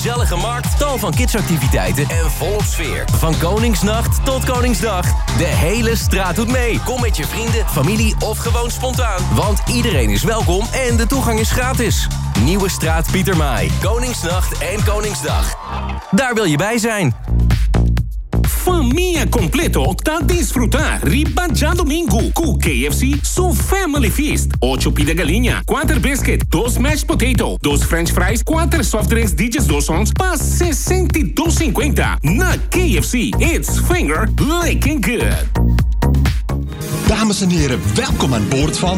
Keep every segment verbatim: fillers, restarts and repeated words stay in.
gezellige markt, tal van kidsactiviteiten en volop sfeer. Van Koningsnacht tot Koningsdag. De hele straat doet mee. Kom met je vrienden, familie of gewoon spontaan. Want iedereen is welkom en de toegang is gratis. Nieuwe Straat Pieter Maai. Koningsnacht en Koningsdag. Daar wil je bij zijn. Família completo tá desfrutar riba já domingo com K F C so family feast. ocho pita galinha, quatro biscuit, dois mashed potato, dois french fries, quatro soft drinks digits dossons, pas sessenta e dois cinquenta. Na K F C, it's finger licking good. Dames en heren, welkom aan boord van...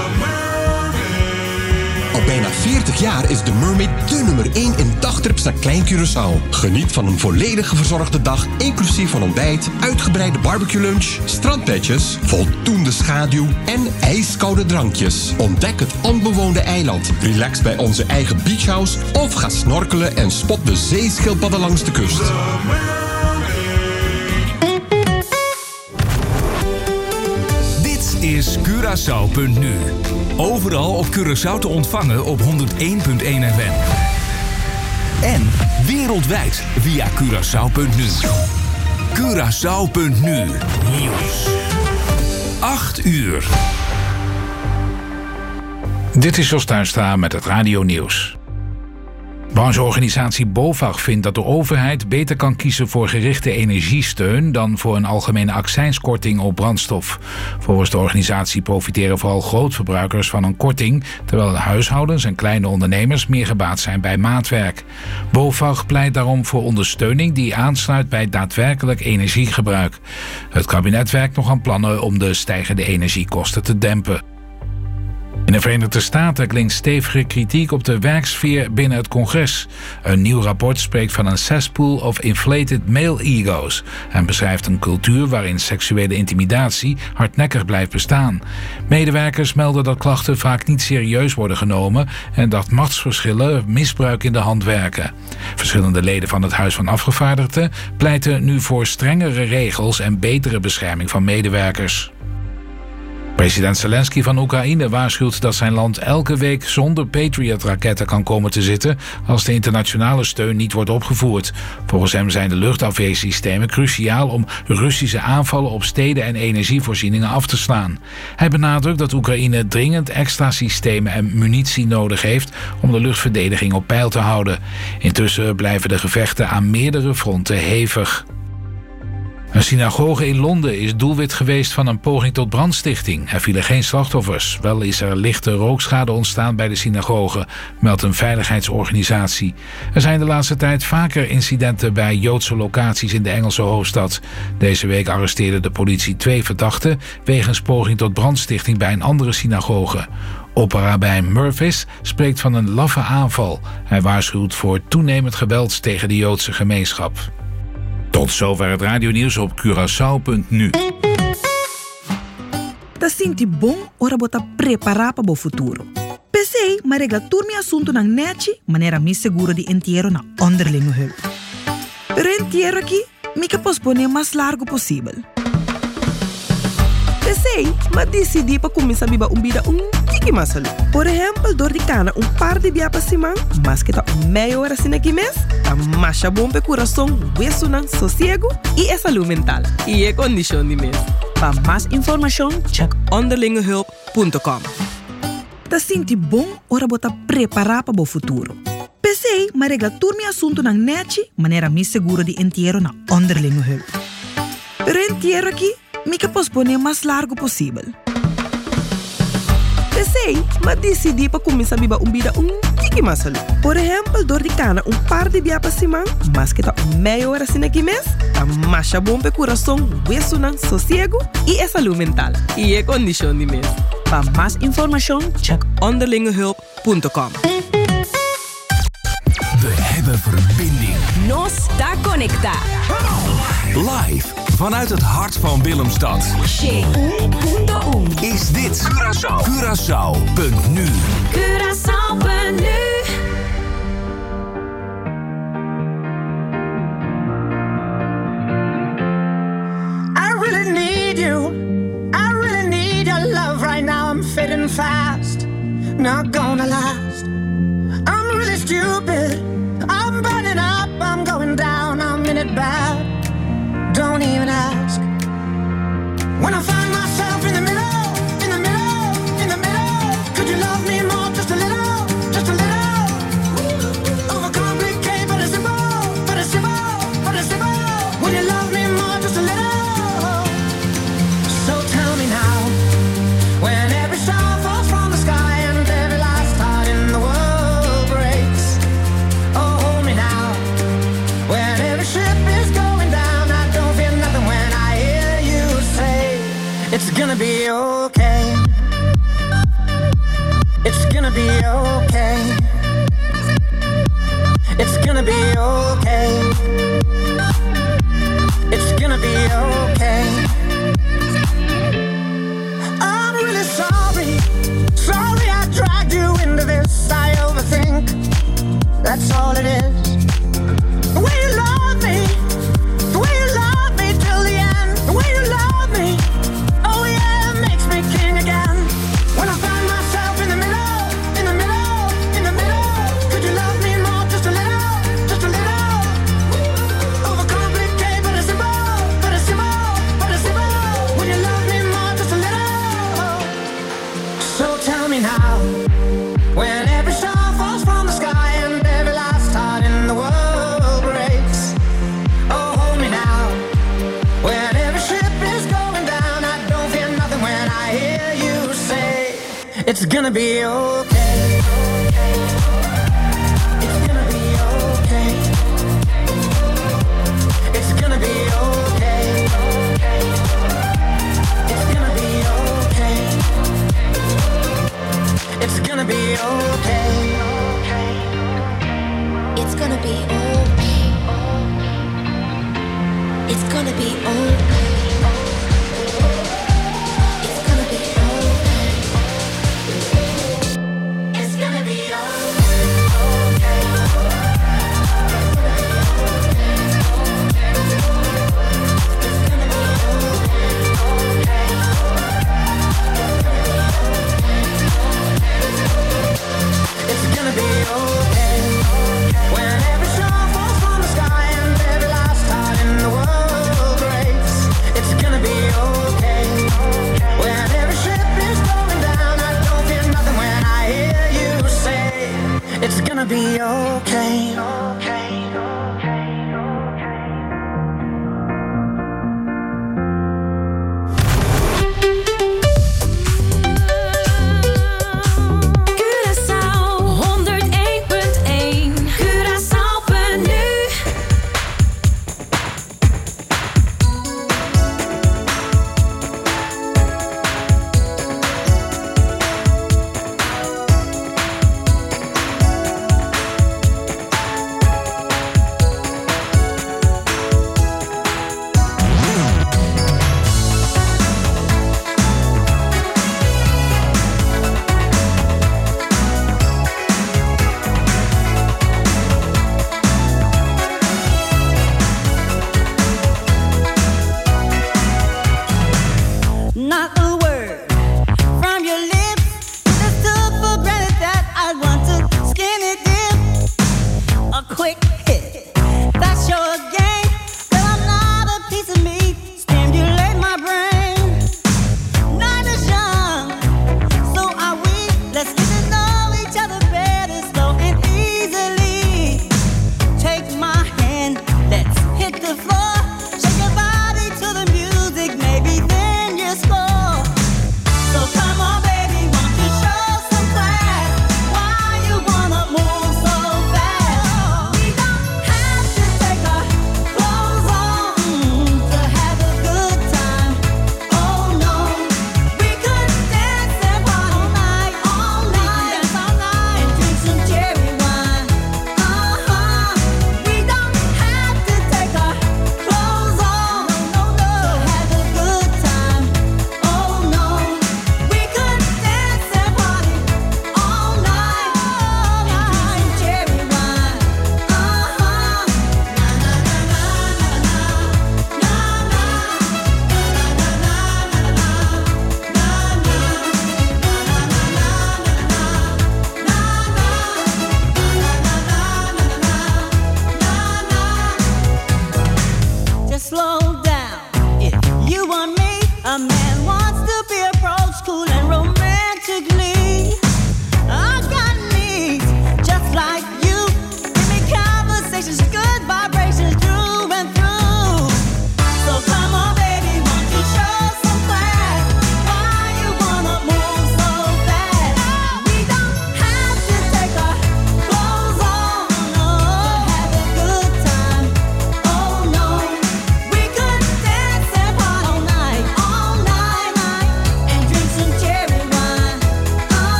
Al bijna veertig jaar is de Mermaid de nummer één in dagtrips naar Klein Curaçao. Geniet van een volledig verzorgde dag, inclusief van ontbijt, uitgebreide barbecue lunch, strandbedjes, voldoende schaduw en ijskoude drankjes. Ontdek het onbewoonde eiland, relax bij onze eigen beachhouse of ga snorkelen en spot de zeeschildpadden langs de kust. Dit is Curaçao punt nu. Overal op Curaçao te ontvangen op honderd één komma één F M. En wereldwijd via Curaçao punt nu. Curaçao punt nu. Nieuws. acht uur. Dit is Jos Tuinstra met het Radio Nieuws. Brancheorganisatie BOVAG vindt dat de overheid beter kan kiezen voor gerichte energiesteun dan voor een algemene accijnskorting op brandstof. Volgens de organisatie profiteren vooral grootverbruikers van een korting, terwijl huishoudens en kleine ondernemers meer gebaat zijn bij maatwerk. BOVAG pleit daarom voor ondersteuning die aansluit bij daadwerkelijk energiegebruik. Het kabinet werkt nog aan plannen om de stijgende energiekosten te dempen. In de Verenigde Staten klinkt stevige kritiek op de werksfeer binnen het congres. Een nieuw rapport spreekt van een cesspool of inflated male egos en beschrijft een cultuur waarin seksuele intimidatie hardnekkig blijft bestaan. Medewerkers melden dat klachten vaak niet serieus worden genomen en dat machtsverschillen misbruik in de hand werken. Verschillende leden van het Huis van Afgevaardigden pleiten nu voor strengere regels en betere bescherming van medewerkers. President Zelensky van Oekraïne waarschuwt dat zijn land elke week zonder Patriot-raketten kan komen te zitten als de internationale steun niet wordt opgevoerd. Volgens hem zijn de luchtafweersystemen cruciaal om Russische aanvallen op steden en energievoorzieningen af te slaan. Hij benadrukt dat Oekraïne dringend extra systemen en munitie nodig heeft om de luchtverdediging op peil te houden. Intussen blijven de gevechten aan meerdere fronten hevig. Een synagoge in Londen is doelwit geweest van een poging tot brandstichting. Er vielen geen slachtoffers. Wel is er lichte rookschade ontstaan bij de synagoge, meldt een veiligheidsorganisatie. Er zijn de laatste tijd vaker incidenten bij Joodse locaties in de Engelse hoofdstad. Deze week arresteerde de politie twee verdachten wegens poging tot brandstichting bij een andere synagoge. Opperrabijn Murphys spreekt van een laffe aanval. Hij waarschuwt voor toenemend geweld tegen de Joodse gemeenschap. Tot zover het radionieuws op Curaçao punt nu. Ta sinti bom ora bota preparar para o futuro. Pensei, maar regla turmi assunto nang neti, maneira mi seguro di entierro na onderlinge hulp. Pero entierro aqui, mi que posponer mais largo possível. Pensei, mas decidi para começar a viver uma vida um tique mais salud. Por exemplo, dor de cana um par de dias para cima, mas que tá meia hora assim aqui mês, tá mais bom para coração, hueso, sossego e a saúde mental. E é condição de mês. Para mais informação, check onderlingehulp punt com. Tá sinti bom ora bota preparar para o futuro. Pensei, mas regla turmi assunto nang neti, maneira mi seguro de entierro na onderlingehulp. Pero entierro aqui, mi que posponer mais largo possível. Pensei, mas decidi para começar a viver uma vida um tique mais salud. Por exemplo, dor de cana um par de dias para cima, mas que tá meia hora assim aqui mês, tá mais bom para coração, hueso, sossego e a saúde mental. E é condição de mês. Para mais informação, check onderlingehulp punt com. We hebben verbinding. Nos está conecta. Live vanuit het hart van Willemstad. Is dit Curaçao. Curaçao punt nu. Curaçao punt nu. I really need you. I really need your love right now. I'm fading fast. Not gonna last. I'm really stupid. I'm burning bad. Don't even ask. When I find myself in the middle, in the middle, in the middle, could you love me more, just a little, just a little? Overcomplicate, but it's simple, but it's simple, but it's simple. Would you love me more, just a little? So tell me now, when every star falls from the sky and every last heart in the world breaks. Oh, hold me now, when every ship is going down. I don't feel nothing when I hear you say, it's gonna be okay. It's gonna be okay. It's gonna be okay. It's gonna be okay. I'm really sorry. Sorry I dragged you into this. I overthink. That's all it is. The way you love me, the way you love me till the end, the way you love me, oh yeah, it makes me king again. When I find myself in the middle, in the middle, in the middle, could you love me more, just a little, just a little? Overcomplicate, but it's simple, but it's simple, but it's simple. Would you love me more, just a little? So tell me now, when every star falls from the sky and every last heart in the world breaks. Oh, hold me now, when every ship is going down. I don't feel nothing when I hear you say, it's gonna be okay. It's gonna be okay. It's gonna be okay. It's gonna be okay. It's gonna be okay. It's gonna be okay. It's gonna be okay. It's gonna be okay. It's gonna be okay. It's gonna be okay. When every star falls from the sky and every last heart in the world breaks.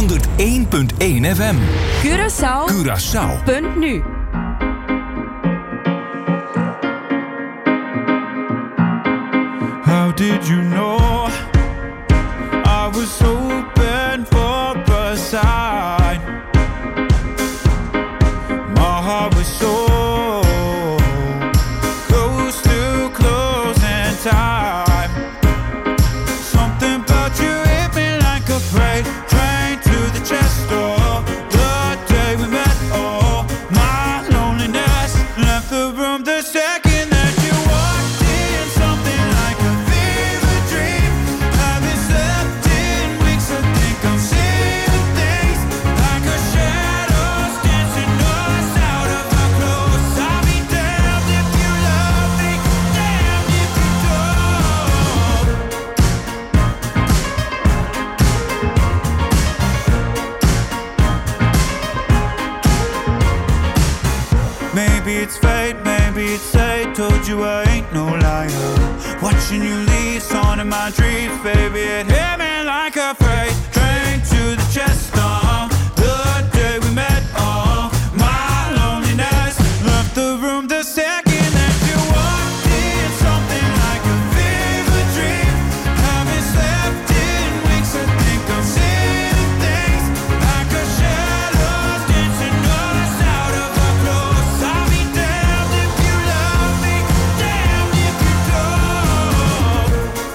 honderd één komma één F M. Curaçao. Curaçao. Punt nu. How did you know I was hoping for a sign? My heart was so close to closing time. Something about you hit me like a freight train to the chest door. The day we met, oh, my loneliness left the room the second that you walked in. Something like a fever dream. Haven't slept in weeks. I think I'm seeing things like a shadows dancing us out of our clothes. I'll be damned if you love me, damned if you don't. Maybe it's fate, maybe it's fate. Told you I ain't no liar. Watching you leave, on in my dreams, baby. It hit me like a freight train to the chest. Uh, the day we met, oh, my loneliness left the room the second that you walked in. Something like a fever dream. Haven't slept in weeks. I think I'm seeing things like a shadows dancing us out of our clothes. I'll be damned if you love me, damned if you don't.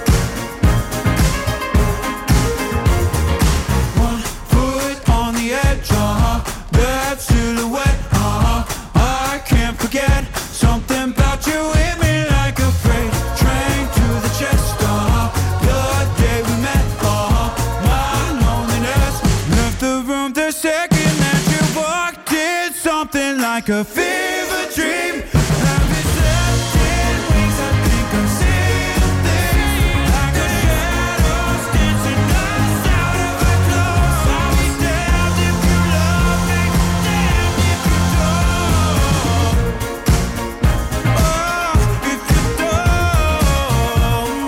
One foot on the edge, uh-huh. That silhouette, uh-huh. I can't forget. Something about you hit me like a freight train to the chest, uh-huh. The day we met, uh-huh. My loneliness left the room the second that you walked in. Something like a fever dream. Haven't slept in weeks. I think I'm seeing things like a shadows dancing us out of our clothes. I'll be damned if you love me, damned if you don't. Oh, if you don't.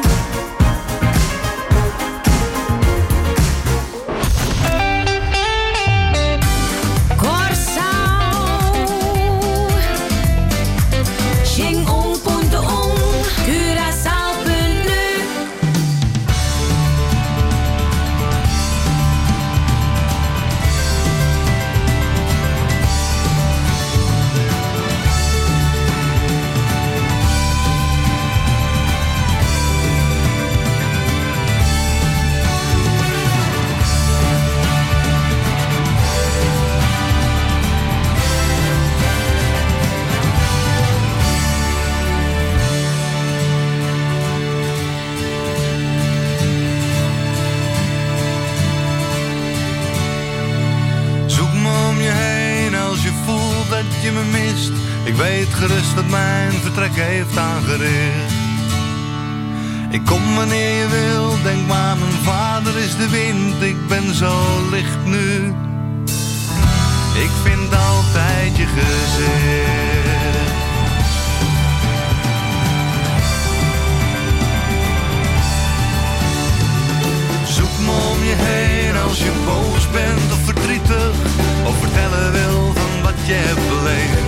Curaçao. Xing um ponto um. Curaçao punt nu. Zoek me om je heen als je voelt dat je me mist. Ik weet gerust dat mijn vertrek heeft aangericht. Ik kom wanneer je wil, denk maar mijn vader is de wind. Ik ben zo licht nu. Ik vind altijd je gezicht. Zoek me om je heen als je boos bent of verdrietig, of vertellen wil van wat je hebt beleefd.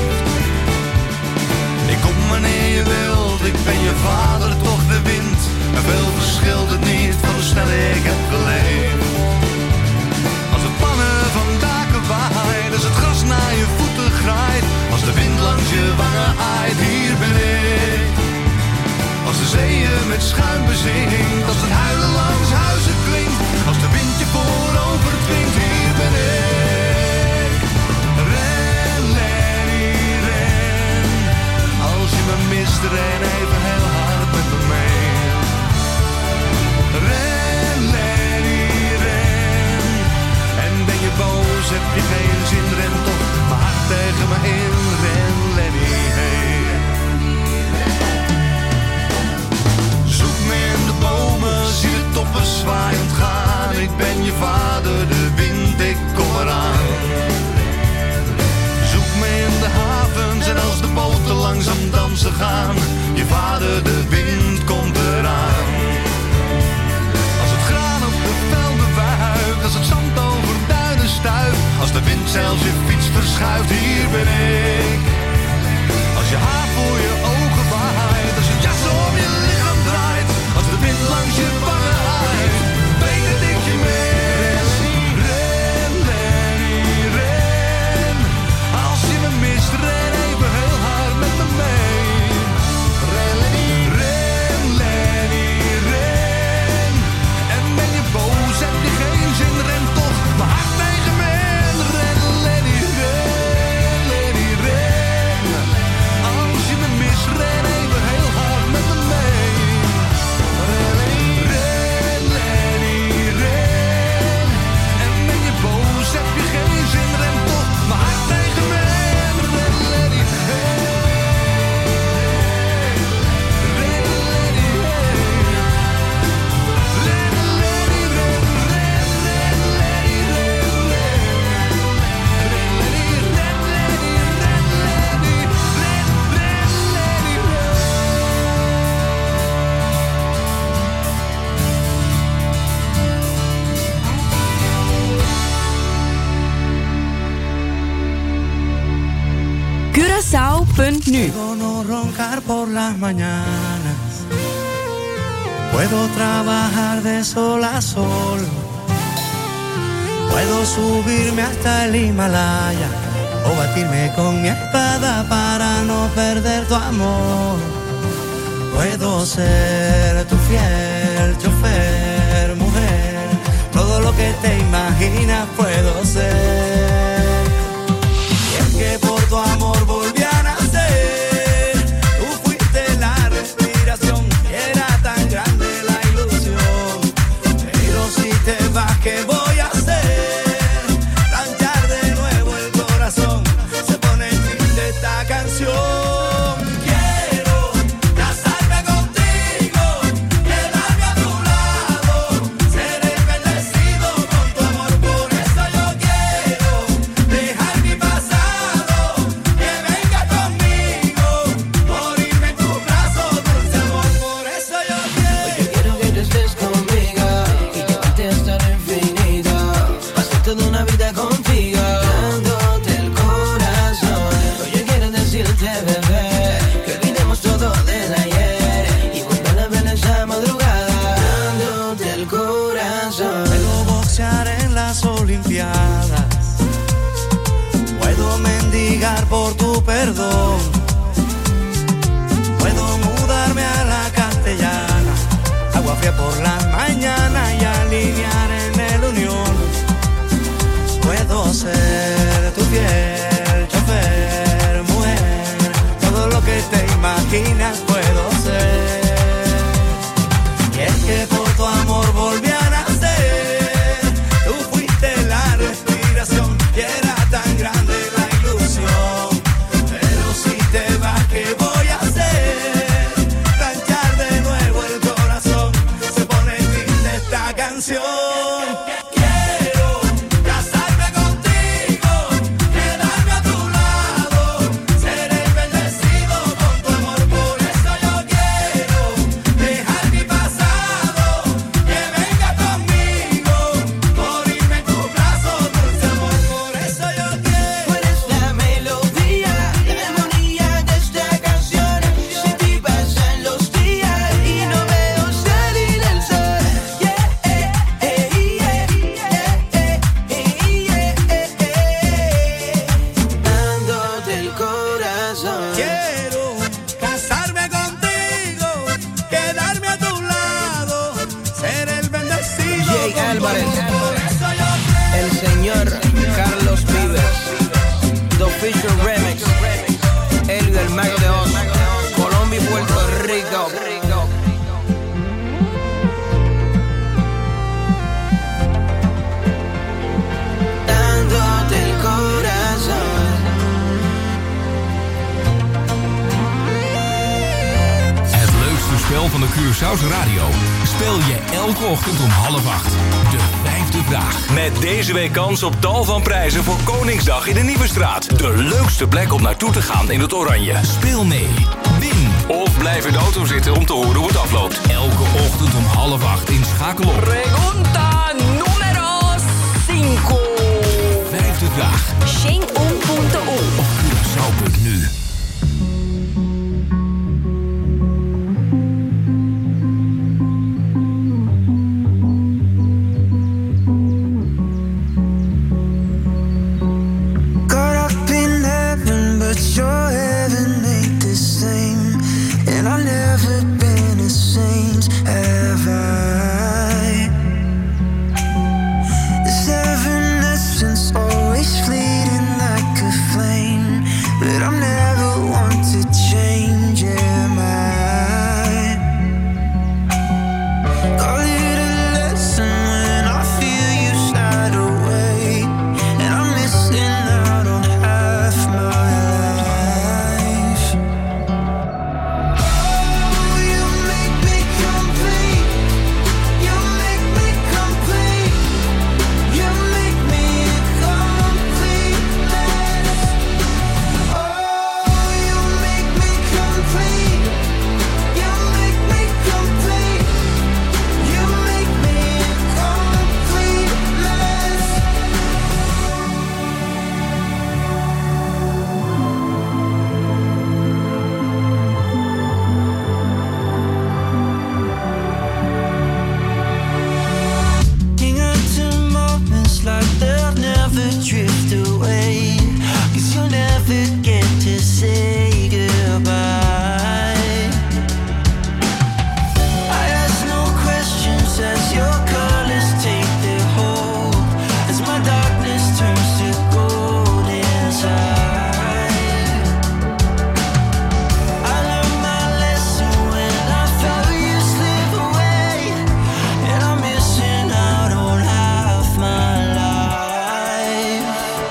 Ik kom wanneer je wilt, ik ben je vader, toch de wind. En veel verschilt het niet van hoe snel ik heb geleefd. Als de pannen van daken waaien, als het gras naar je voeten graait, als de wind langs je wangen aait, hier ben ik. Als de zeeën met schuim bezinkt, als het huilen langs huizen klinkt, als de wind je voorover dwingt, hier ben ik. Ren, Lenny, ren. Als je me mist, ren even heel hard met me mee. Ren, Lenny, ren. En ben je boos, heb je geen zin, ren toch mijn hart tegen me in. Ren, Lenny, hey. Zoek me in de bomen, zie de toppen zwaaiend gaan. Ik ben je vader, de wind, ik kom eraan. Zoek me in de havens en als de boten langzaam dansen gaan. Je vader, de wind, komt eraan. Als het graan op de velden wuift, als het zand over duinen zelfs je fiets verschuift, hier ben ik. Als je haar voor je ogen waait, als je jas om je lichaam draait, als de wind langs je wangen waait, breng ik je mee. Ren, Lenny, ren. Als je me mist, ren even heel hard met me mee. Ren, Lenny, ren, Lenny, ren. En ben je boos, heb je geen zin, ren toch mijn hart tegen me in. Ren, Lenny, ren, Lenny, ren. Als je me mist, ren even heel hard met me mee. Ren, Lenny, ren, Lenny, ren. En ben je boos, heb je geen zin, ren toch mijn hart tegen me in. Ren, Lenny, hey. Ren, Lenny, hey. Ren, Lenny, ren, ren, ren, Lenny, ren, ren. Ren, Lenny, ren, Lenny, ren, Lenny, ren, ren, Lenny, Curaçao punt nu. Puedo no roncar por las mañanas. Puedo trabajar de sol a sol. Puedo subirme hasta el Himalaya o batirme con mi espada para no perder tu amor. Puedo ser tu fiel chofer, mujer. Todo lo que te imaginas puedo ser. Y es que por tu amor volví a nacer. Tú fuiste la respiración y era tan grande la ilusión. Pero si te vas, ¿qué voy a hacer? Planchar de nuevo el corazón. Se pone triste esta canción. Quiero casarme contigo, quedarme a tu lado, ser el bendecido con tu amor. Por eso yo quiero dejar mi pasado, que venga conmigo, morirme en tus brazos, dulce amor. Por eso yo quiero. Yo quiero que tú estés conmigo y llevarte hasta el infinito, pasar toda una vida contigo, dándote el corazón. Yo quiero decirte, bebé, que olvidemos todo del ayer y volver a ver esa madrugada, dándote el corazón. Puedo boxear en las Olimpiadas, puedo mendigar por tu perdón, puedo mudarme a la Castellana, agua fría por las mañanas y alinear en el Unión. Puedo ser tu fiel chofer, mujer. Todo lo que te imaginas puedo ser. Y es que por tu amor volví a nacer. Tú fuiste la respiración y era tan grande la ilusión. Pero si te vas, ¿qué voy a hacer? Planchar de nuevo el corazón. Se pone triste esta canción. Quiero casarme contigo, quedarme a tu lado, ser el bendecido con tu amor. Por eso yo quiero dejar mi pasado, que venga conmigo, morirme en tus brazos, dulce amor. Por eso yo quiero. Tú eres la melodía, la armonía de esta canción. Sin ti pasan los días y no veo salir el sol. Yeah, eh, eh, yeah, yeah, eh, eh, yeah, eh, eh. Dándote el corazón. Quiero casarme contigo, quedarme a tu lado, ser el bendecido. Jay con tu Álvarez. amor. Por eso yo quiero. El señor Carlos Vives, The Fisher Remix, Elio el Mago de Oz, Colombia y Puerto Rico. Dándote el corazón. Het leukste spel van de Curaçaose radio speel je elke ochtend om half acht. De vijfde vraag. Met deze week kans op tal van prijzen voor Koningsdag in de Nieuwe Straat. De leukste plek om naartoe te gaan in het Oranje. Speel mee. Win. Of blijf in de auto zitten om te horen hoe het afloopt. Elke ochtend om half acht in Schakel op. Pregunta número cinco. Vijfde vraag. turns to gold inside. I learned my lesson when I felt you slip away, and I'm missing out on half my life.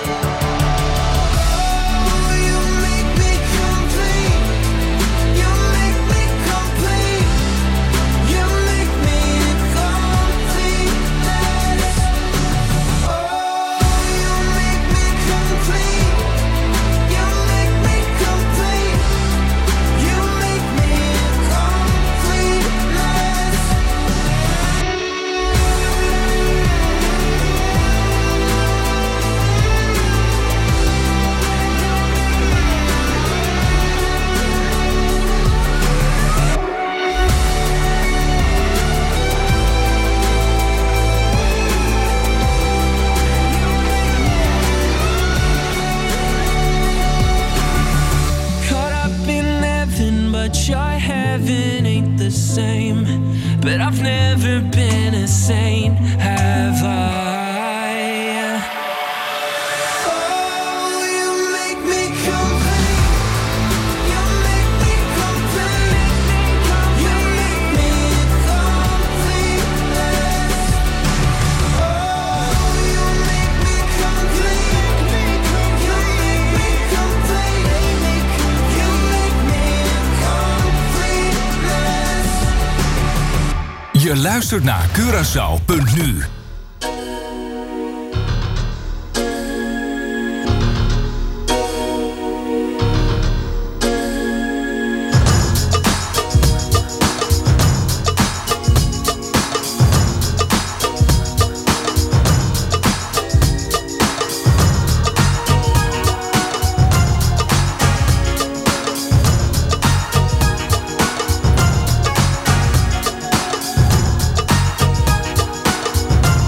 Oh, you make me complete. You make me complete. You make me completeness. Oh, you make me complete. You make me complete. You make me completeness. Caught up in heaven, but your heaven ain't the same. But I've never been a saint, have I? Oh, you make me complete. You make me complete. You make me completeness. Oh, you make me complete. You make me complete. You make me completeness. Je luistert naar Curaçao punt nu. Oh,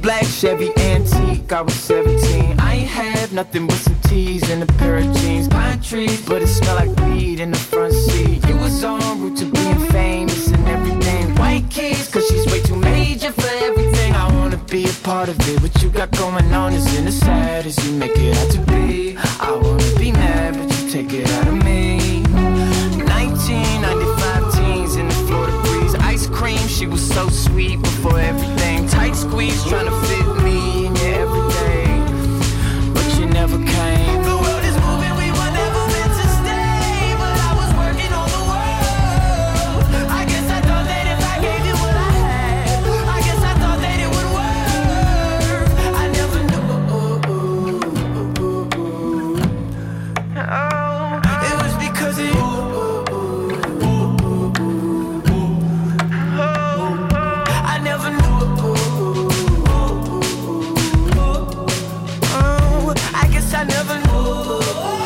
black Chevy antique, I was seventeen. I ain't have nothing but some tees and a pair of jeans. Pine trees, but it smelled like weed in the front seat. You was en route to being famous and everything. White keys, cause she's way too major for everything. I wanna be a part of it. What you got going on isn't as sad as you make it out to be. I wanna be mad, but you take it out of me. nineteen ninety-five teens in the Florida breeze. Ice cream, she was so sweet before everything. Tight squeeze, trying to fit me in your everyday, but you never came. The world is moving, we were never meant to stay, but I was working on the world. I guess I thought that if I gave you what I had, I guess I thought that it would work. I never knew. Oh, it was because of you. I never knew. I guess I never knew.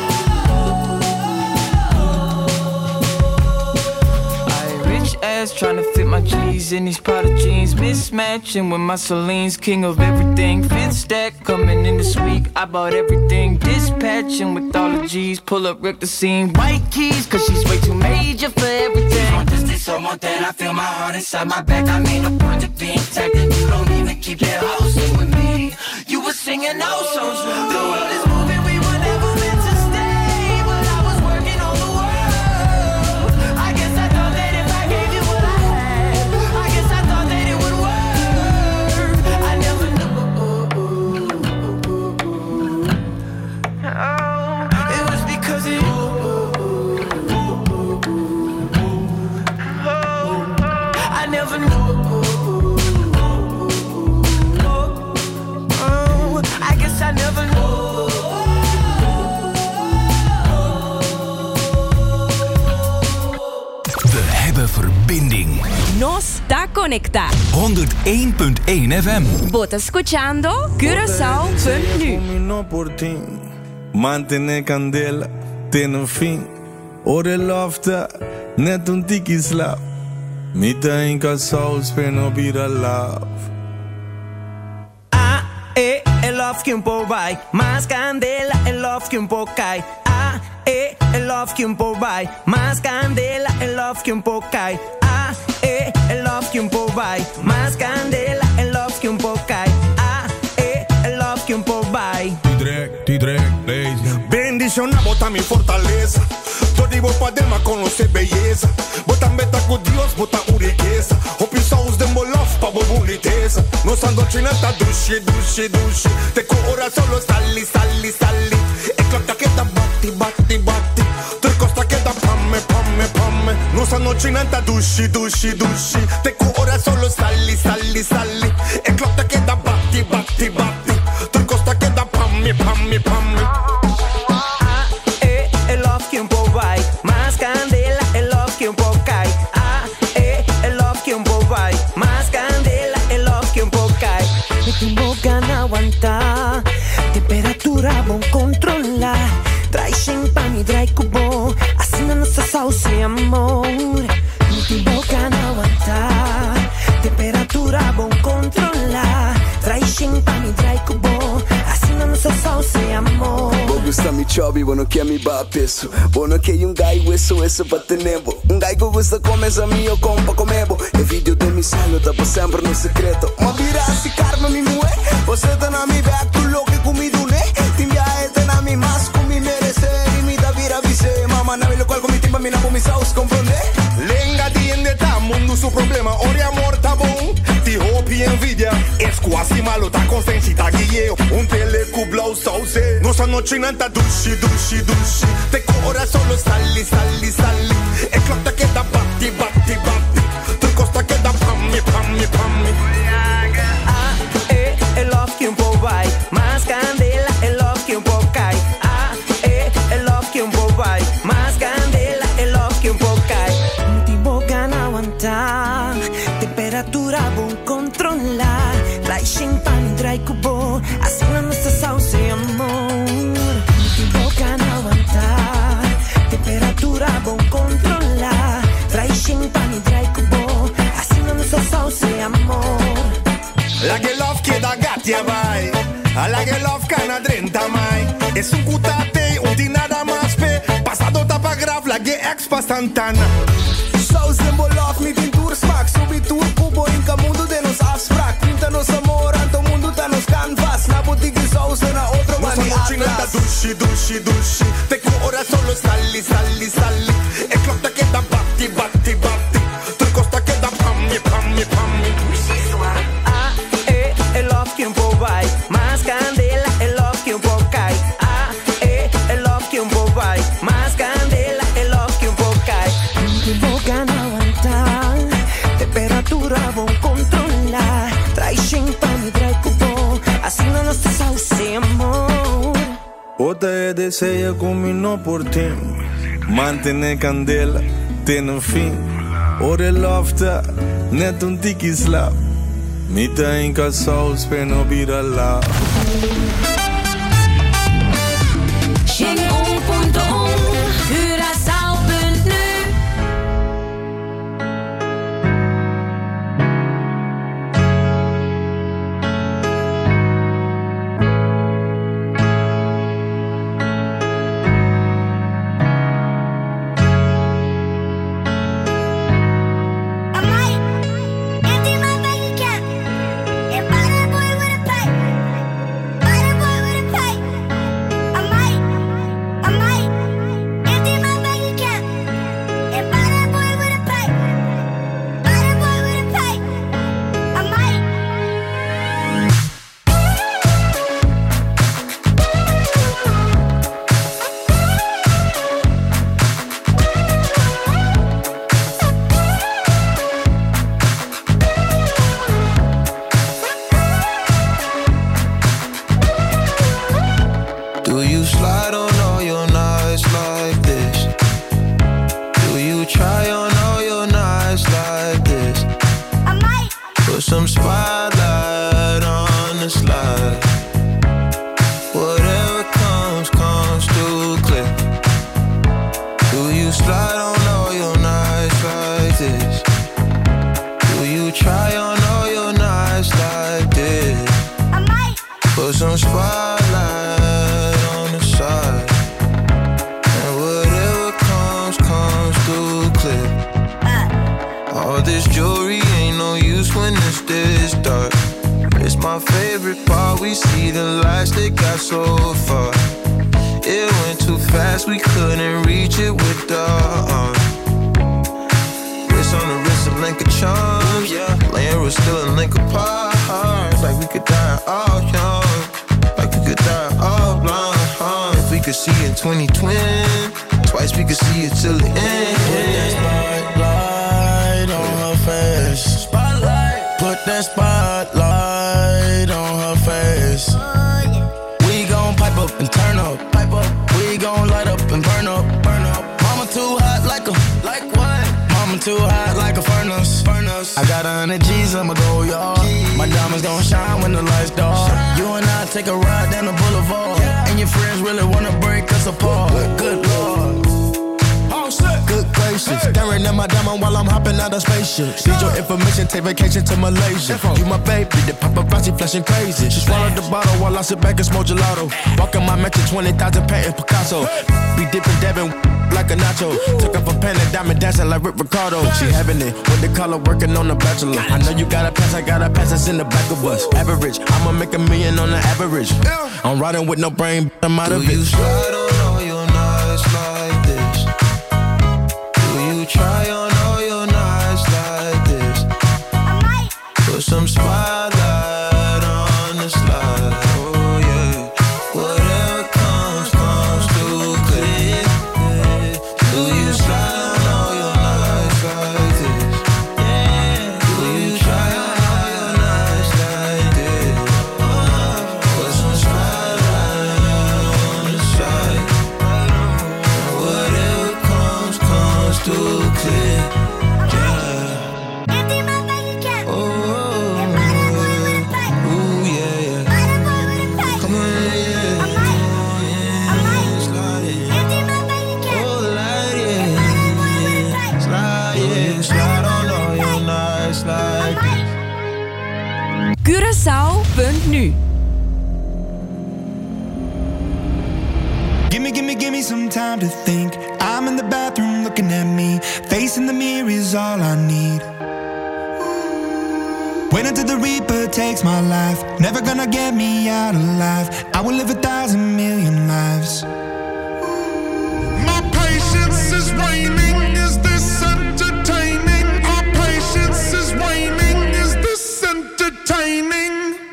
I rich ass trying to fit my G's in these Prada jeans, mismatching with my Celine's king of everything. Fifth stack coming in this week. I bought everything, dispatching with all the G's. Pull up, wreck the scene. White keys, cause she's way too major for everything. Want this, this, so want that. I feel my heart inside my back. I made a point of being tagged, and you don't even keep that house in with me. You were singing those songs. The world is moving, we were never meant to stay, but I was working on the world. I guess I thought that if I gave you what I had, I guess I thought that it would work. I never knew. Oh, it was because of you. Oh, I never knew. I guess I never knew. We hebben verbinding. No sta conecta. honderd één punt één F M. Bota escuchando Curaçao punt nu. No por ti, mantener candela, tiene fin. Ore lofta, net un tiki slap. Mita in Curaçao, spend no be the love. Eh, el love que un po' vai, más candela, el love que un po' cae. Ah, eh, el love que un po' vai, más candela, el love que un po' cae. Ah, eh, el love que un po' vai, más candela, el love que un po' cae. Ah, eh, el love que un po' vai. T-Drag, T-Drag, lazy. Bendición, bota mi fortaleza. Todo ibo pa dema conocer belleza. Bota meta com Deus, bota o riqueza. Hope só os demolof pa boniteza. Nossa doctrinata dushi, dushi, dushi. Te ora solo sali, sali, sali. E clotta che da batti, batti, batti. Tu costa che da pamme, pamme, pamme. Nossa doctrinata dushi, dushi, dushi. Te ora solo sali, sali, sali. E clotta che da batti, batti, batti. Tu costa che da pamme, pamme, pamme. Más candela, el love que un po' cae. Ah, eh, el love que un po' vai. Más candela, el love que un po' cae. Me tengo ganas aguantar. Temperatura bon controlar. Trai champagne, trai cubo. Assim na nossa salsa e amor. Me tengo ganas aguantar. Temperatura bon controlar. Trai champagne, trai cubo. Assim na nossa salsa e amor. Gusta mi chubby, bueno que a mi va peso. Bueno que hay un guy hueso, eso pa' tenerbo. Un guy que gusta comer a mí o compa comebo. El video de mi salud tá sempre no secreto. Ma vira si karma mi mué. Você tá na mi back, tu lo que comido né. Timbia ete na mi mas, comi merece. Y mi da vira vise. Mama na lo cual con mi timba, mi na po mi saus, comprende? Lenga tiende ta mundo su problema. Ore amor tá bom. Ti hope e envidia. Es quasi malo, tá consciente, tá guieo. Un telecublau sauce. Nossa noche nanta dushi, dushi, dushi. Te ora solo sali, sali, sali. E clotta che da batti, batti, batti. Tu costa che da pammi, pammi, pammi. Ah, eh, el love que un po' vai. Más candela, el love que un po' cae. Ah, eh, el love que un po' vai. Más candela, el love que un po' cae. No tengo ganas aguantar. Temperatura bon controlar. Trai champagne, trai cubo. Así na nossa salsa e amor. No tengo ganas aguantar. Temperatura bon controlar. Trai champagne, trai cubo. Así na nossa salsa e amor. batia vai. Alla che love cana trenta mai. Es un cutate, un di nada más pe. Pasado tapa graf, la che ex pa Santana. Saus de bolof, niet in tour smaak. Subi tour, kubo in mundo de nos afspraak. Pinta nos amor, anto mundo ta nos canvas. Na boutique saus en a otro mani atlas. Chinata dulci, dulci, dulci. Te cu ora solo stalli, stalli, stalli. E clotta che da batti, batti, batti. Tu costa che da pammi, pammi, pammi. Ah, eh, el love que un po' vai. Más candela, el love que un po' cae. Ah, eh, el love que un po' vai. Más candela, el love que un po' cae. Boca no aguantar, temperatura vão controlar. Trai champagne, trai cupom, assim não nos amor. Outra é deseja combinó por ti. Mantener candela, tem um fim. Ora love tá, net um tiki slap. Mita em casal, spär no bira lá. Need your information, take vacation to Malaysia. You my baby, the paparazzi flashing crazy. She swallowed the bottle while I sit back and smoke gelato. Walking my mansion, twenty thousand patent Picasso. Be dipping, dabbing like a nacho. Took up a pen and diamond dancing like Rick Ricardo. She having it with the color working on the bachelor. I know you got a pass, I got a pass that's in the back of us. Average, I'ma make a million on the average. I'm riding with no brain, I'm out of it. Do you slide on all your nights like this? Do you try on all your nights like this? Put some spotlight on the slide. Oh yeah. Whatever comes, comes too clear. Do you slide on all your nights like this? Do you try on all your nights like this? Put some spotlight on the slide. give me some time to think. I'm in the bathroom looking at me. Facing the mirror is all I need. Wait until the Reaper takes my life. Never gonna get me out alive. I will live a thousand million lives. My patience is waning. Is this entertaining? Our patience is waning. Is this entertaining?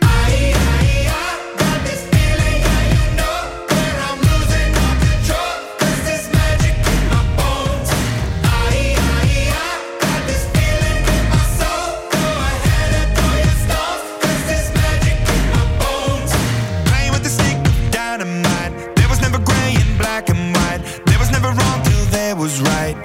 Was right.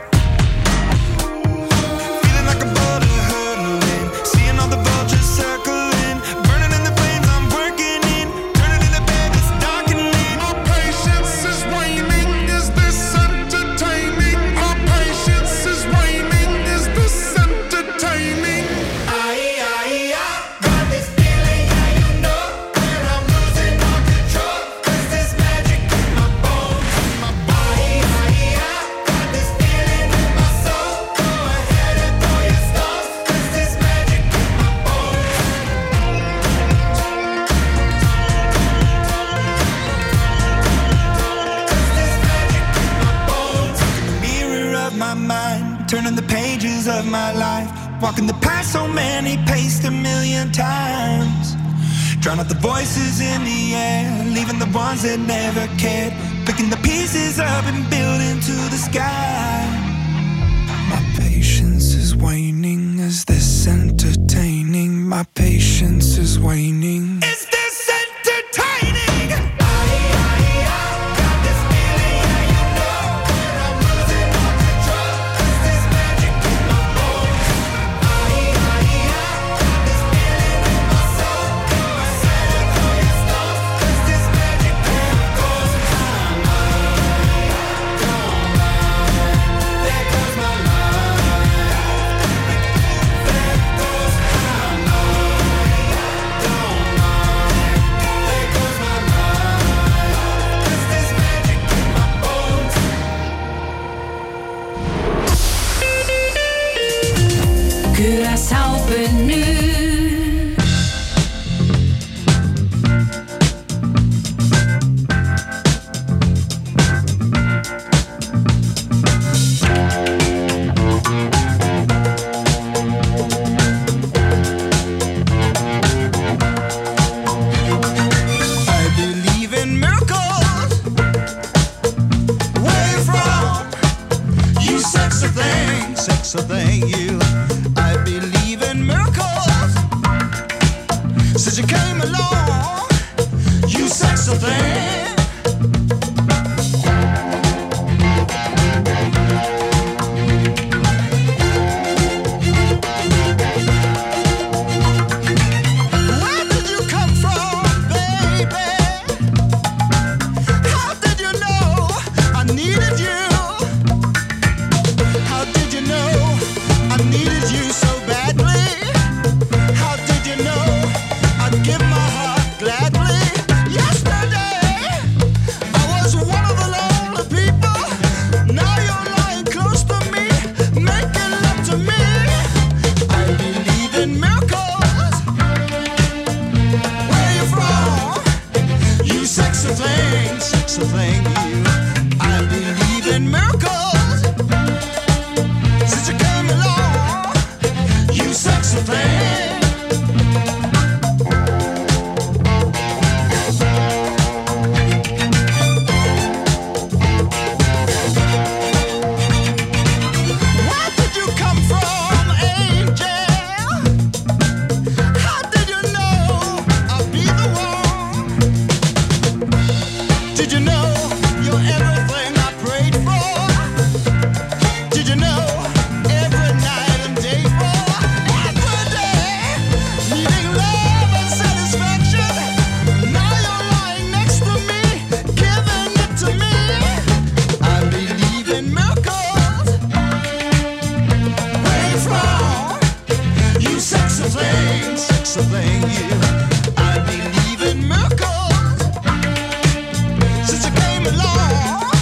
Feeling like a boulder hurtling, seeing all the vultures circling, burning in the flames I'm working in, turning in the bed it's darkening. Our patience is waning. Is this entertaining? Our patience is waning. Is this entertaining? I, I, I got this feeling, yeah, you know that I'm losing all control. 'Cause there's magic in my bones, in my body. I, I, I turning the pages of my life, walking the path so many paced a million times. Drown out the voices in the air, leaving the ones that never cared, picking the pieces up and building to the sky. My patience is waning. Is this entertaining? My patience is waning. Is this entertaining? Curaçao.nu. Sexy thing, you. I believe in miracles. Since you came along, you sexy thing. Where did you come from, baby? How did you know I needed you? I needed you so badly. How did you know I'd give my heart gladly? Yesterday I was one of the lonely people. Now you're lying close to me, making love to me. I believe in miracles. Where you from? You sexy thing, sexy thing, you. I believe in miracles. Sexy thing. Where did you come from, angel? How did you know I'll be the one? Did you know you're everything I prayed for? Did you know every night and day for? Sexy thing, you. I believe in miracles. Since you came along,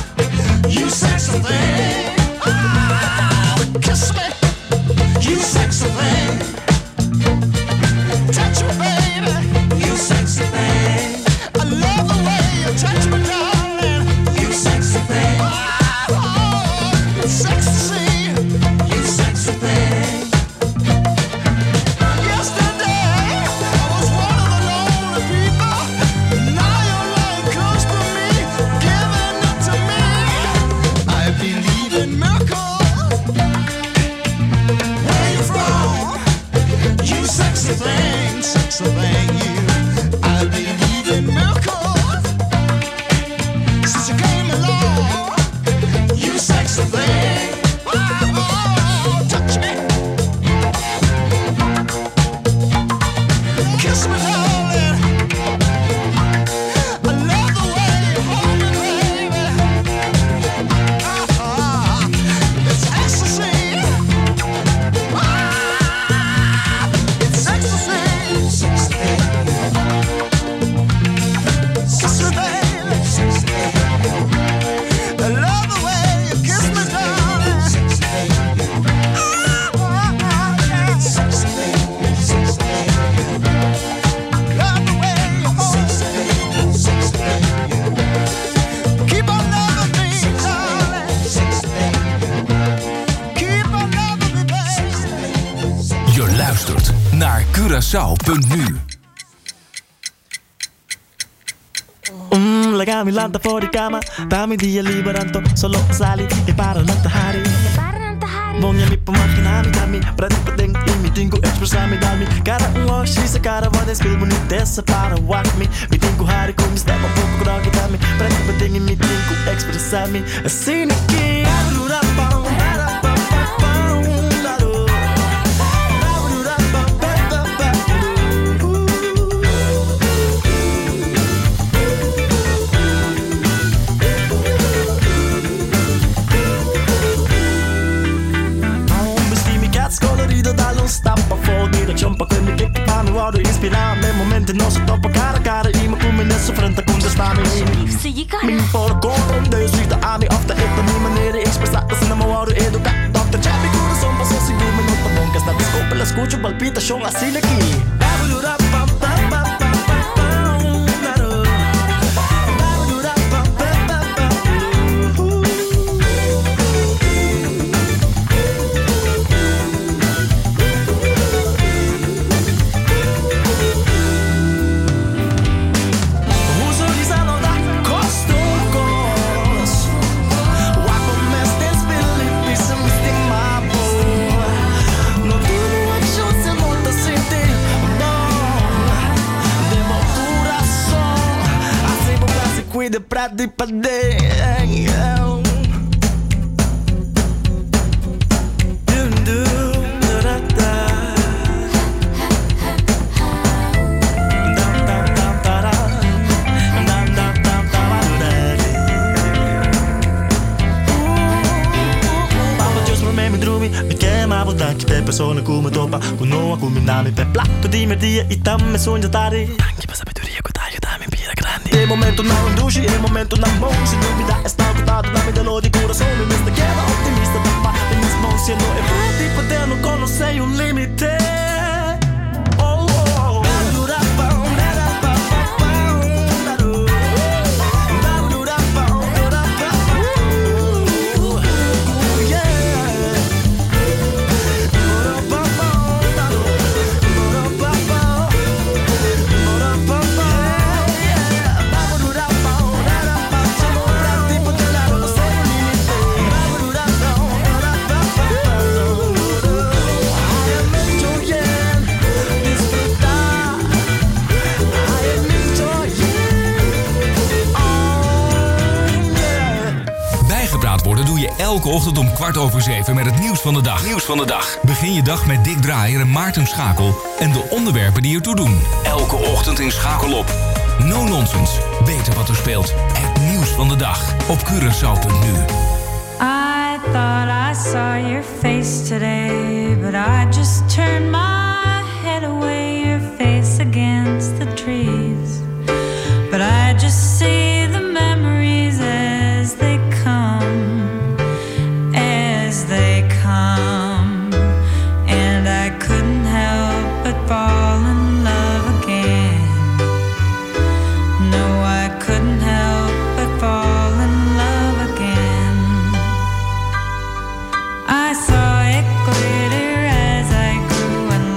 Curaçao punt nu. Mm, la milanta fuori cama, dammi dia liberanto, solo sali e para non tahari. Voglio mi pomachinami, dammi, prendi per ding, mi tingo expressami, dammi. Cara un wash, se cara vada spil bonita essa para walk me. Mi tingo hari come step un poco groggy, dammi. Prendi per ding, mi tingo expressami. Assim aqui, abrura pão, era pão, pão, pão, laro. Abrura pão, pão, pão, scolorito dall'on-stappa fuori da ciompa quelli che fanno oro ispirare nei momenti non si toppa cara cara ima come nesso frente con de stami min for con de suite ami of the hit de maniere expressata se non oro educa doctor Chappy con son passo sicuro me non tabon che sta discope la scucho palpita show así le qui de prat di padé. Persone come topa, con no come nami per plato di media e tam me sogno tare. Anche per sabedoria che dai dammi pira grandi. E momento non un duci, e momento non bon, se non mi dà è stato dato dammi dello di cura solo mi sta chiama ottimista da fa, e mi smonsi no e poi di poter non conoscei un limite. Oh oh. Elke ochtend om kwart over zeven met het nieuws van de dag. Nieuws van de dag. Begin je dag met Dick Draaier en Maarten Schakel en de onderwerpen die ertoe doen. Elke ochtend in Schakel op. No nonsense. Weten wat er speelt. Het nieuws van de dag op Curaçao punt nu. I thought I saw your face today, but I just turned my head away, your face against the trees. But I just see the memories as they come. They come, and I couldn't help but fall in love again. No, I couldn't help but fall in love again. I saw it glitter as I grew and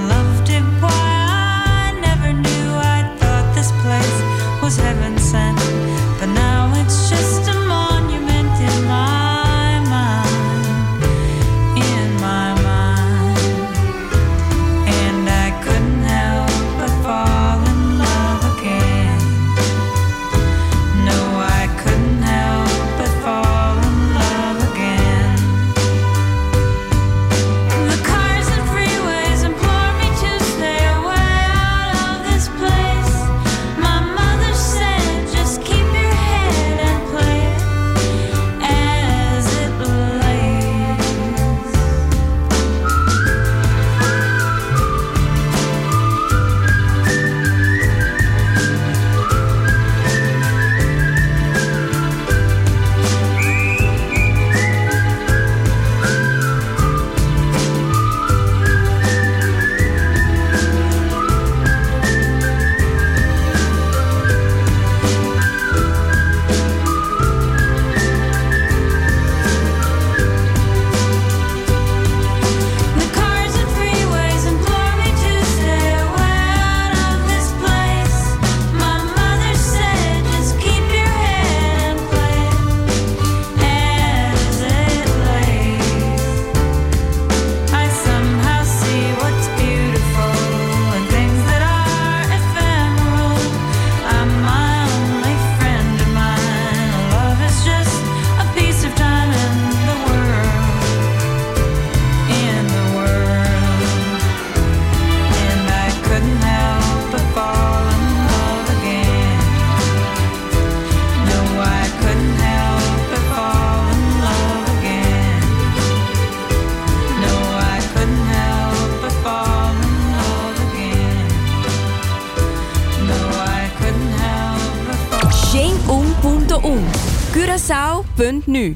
Curaçao punt nu.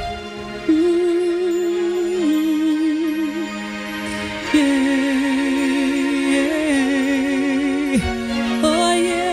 Oh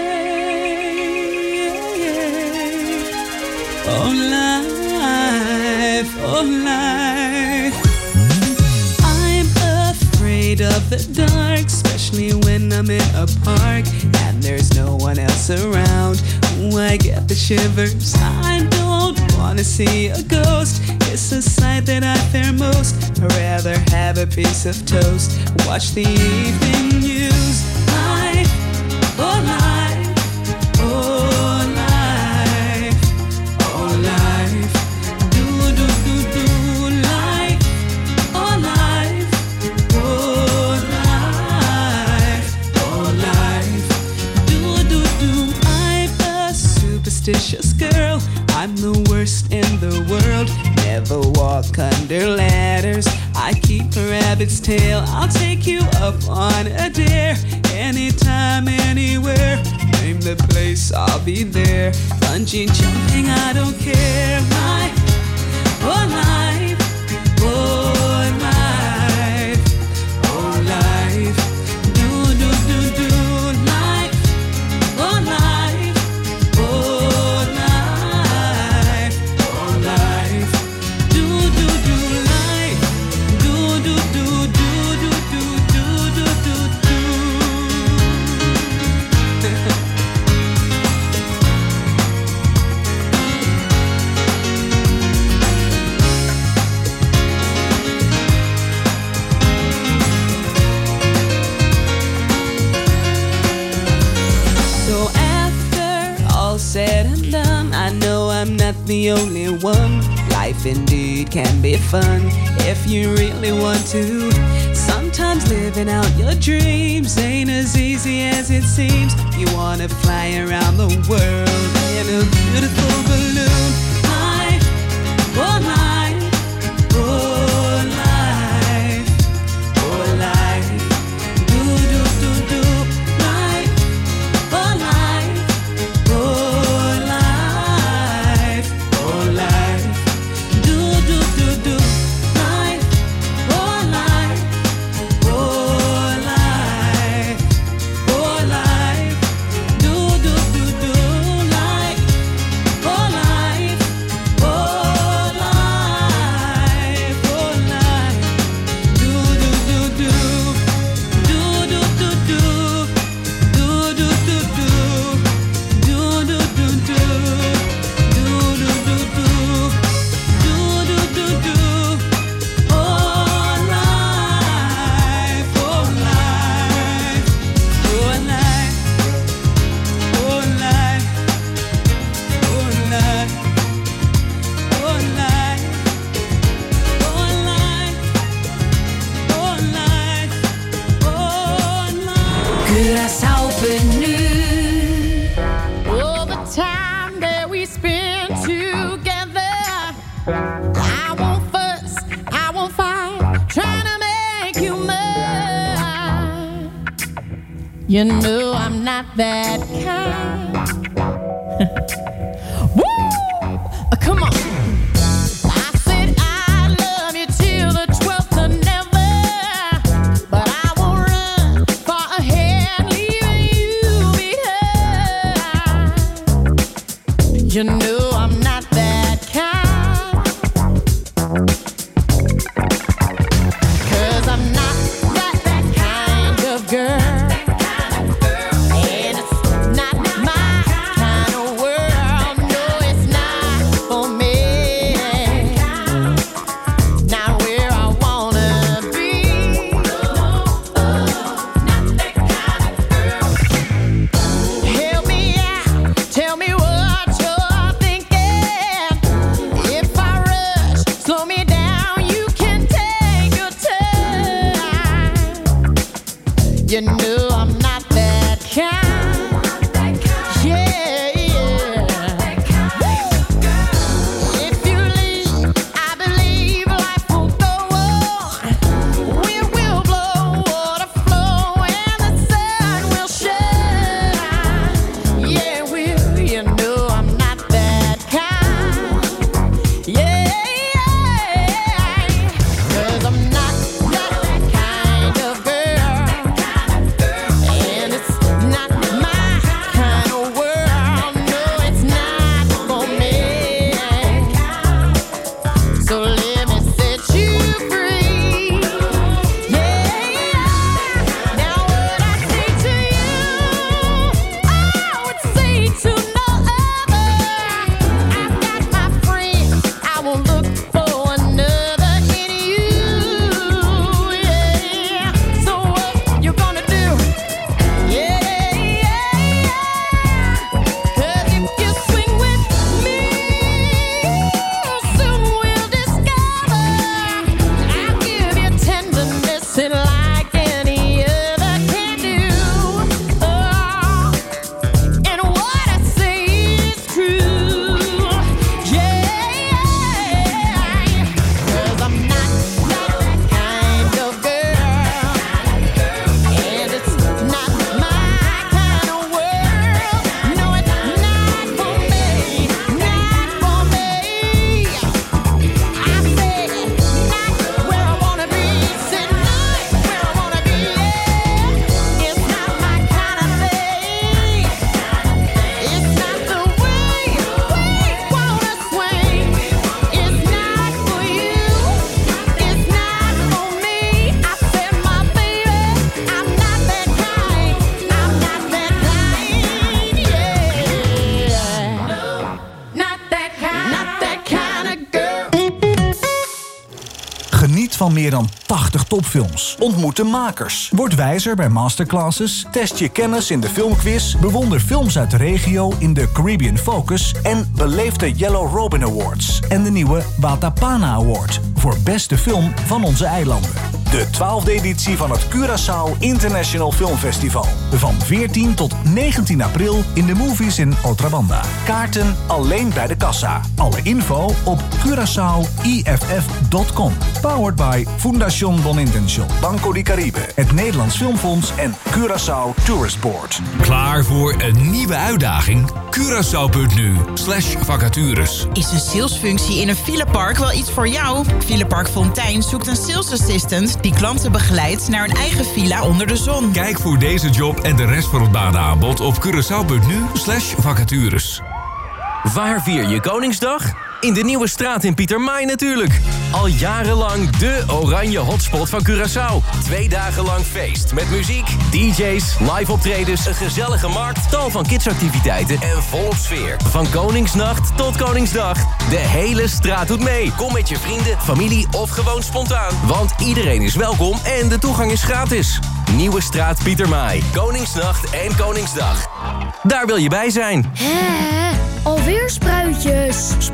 yeah, oh life, oh life. I'm afraid of the dark, especially when I'm in a park and there's no one else around. Ooh, I get the shivers. I don't wanna see a ghost. It's a sight that I fear most. I'd rather have a piece of toast, watch the evening news. Life, oh life, oh life, oh life. Do do do do life, oh life, oh life, oh life. Do do do. I'm a superstitious girl. I'm the worst in the world. Never walk under ladders. I keep a rabbit's tail. I'll take you up on a dare. Anytime, anywhere. Name the place, I'll be there. Bungee jumping, I don't care. My, oh life, oh life, oh life. Do, do, do, do, life, oh life, oh life, oh life. Do, do, do, life. Do, do, do, do, do, do, do, do, do, do. So after all said and done, I know I'm not the only one. Life indeed can be fun if you really want to. Sometimes living out your dreams ain't as easy as it seems. You wanna fly around the world in a beautiful balloon. Life, oh life, oh life, oh life. Do, do, do, do, life, oh life, oh life, oh life. Do, do, do, do, life, oh life, oh life, oh life. Do, do, do, do, life, oh life, oh life, oh life. Do, do, do, do, do, do, do, do, do, do, do, do, do, do, do, do, do, do, do, do. Do, do, do, do. Oh, life, oh, life, oh, life, oh, life, oh, life, oh, life, oh, life, oh, life, oh, life. Curaçao punt nu. All the time that we spend together, I won't fuss, I won't fight, trying to make you mine. You know I'm not that kind. Woo! Uh, Come on. I said I love you till the twelfth of never, but I won't run far ahead, leaving you behind. You know I'm not that kind, 'cause I'm not that, that kind of girl. And it's not my kind of world. No, it's not for me. Not where I wanna be. Help me out, tell me what you're thinking. Geniet van meer dan tachtig topfilms. Ontmoet de makers. Word wijzer bij masterclasses. Test je kennis in de filmquiz. Bewonder films uit de regio in de Caribbean Focus. En beleef de Yellow Robin Awards. En de nieuwe Watapana Award. Voor beste film van onze eilanden. De twaalfde editie van het Curaçao International Film Festival. Van veertien tot negentien april in de Movies in Otra Banda. Kaarten alleen bij de kassa. Alle info op curaçao i f f dot com. Powered by Fundación Bon Intention, Banco di Caribe, het Nederlands Filmfonds en Curaçao Tourist Board. Klaar voor een nieuwe uitdaging? Curaçao.nu slash vacatures. Is een salesfunctie in een filepark wel iets voor jou? Filepark Fontijn zoekt een sales assistant die klanten begeleidt naar een eigen villa onder de zon. Kijk voor deze job en de rest van het banenaanbod op curaçao.nu slash vacatures. Waar vier je Koningsdag? In de Nieuwe Straat in Pietermaai natuurlijk. Al jarenlang de oranje hotspot van Curaçao. Twee dagen lang feest met muziek, D J's, live optredens, een gezellige markt, tal van kidsactiviteiten en volop sfeer. Van Koningsnacht tot Koningsdag. De hele straat doet mee. Kom met je vrienden, familie of gewoon spontaan. Want iedereen is welkom en de toegang is gratis. Nieuwe Straat Pietermaai. Koningsnacht en Koningsdag. Daar wil je bij zijn. Hè? Alweer spruitjes.